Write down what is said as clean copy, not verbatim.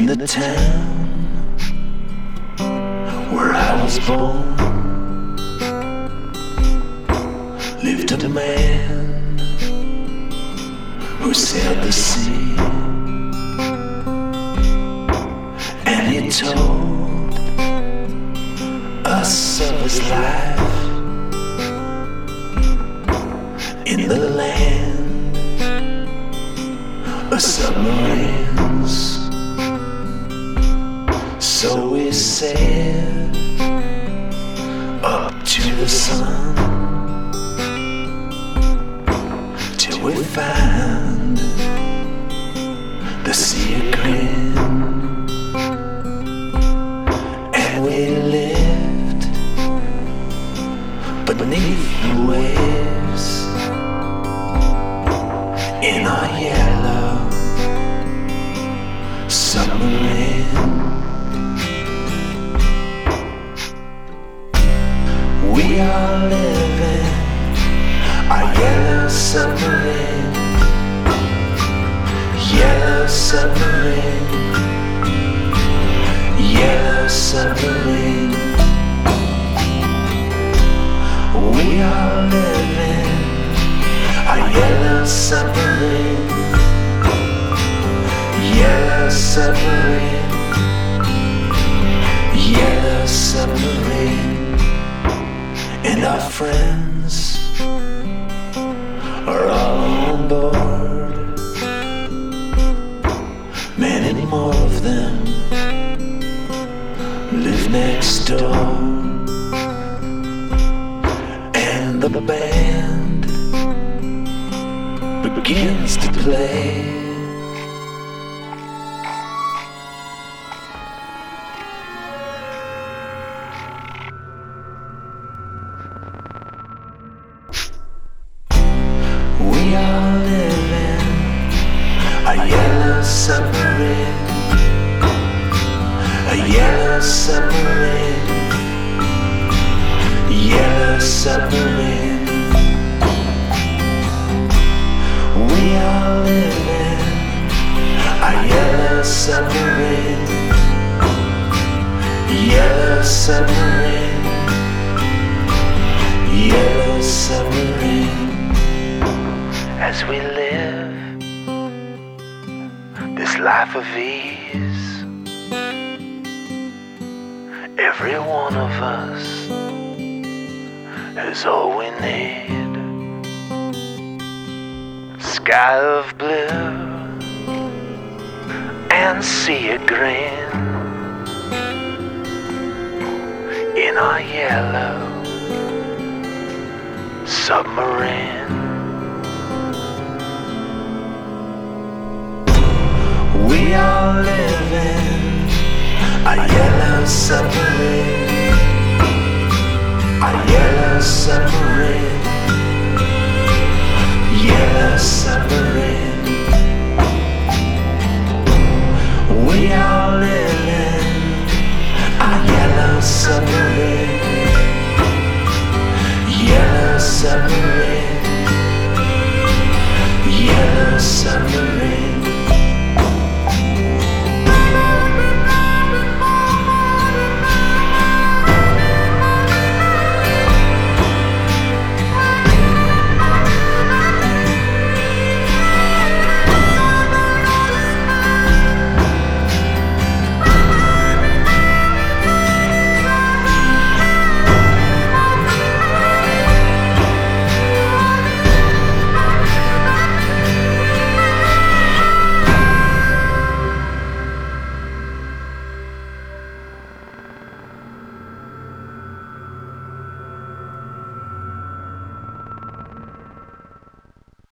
the town where I was born lived a man who sailed the sea, and he told us of his life in the land of submarines. So we sailed up to the sun till we found the sea of green, and we lived beneath the waves in our yellow submarine. We are living our yellow submarine, yellow submarine, yellow submarine. We are living our yellow submarine, yellow submarine, yellow submarine. And our friends are all on board, many more of them live next door, and the band begins to play. We are living a yellow submarine, a yellow submarine, yellow submarine. We are living a yellow submarine, yellow submarine, yellow submarine. As we live this life of ease, every one of us has all we need. Sky of blue and sea of green in our yellow submarine. We are living a yellow submarine, a yellow submarine, yellow submarine. We are living a yellow submarine, yellow submarine, yellow submarine.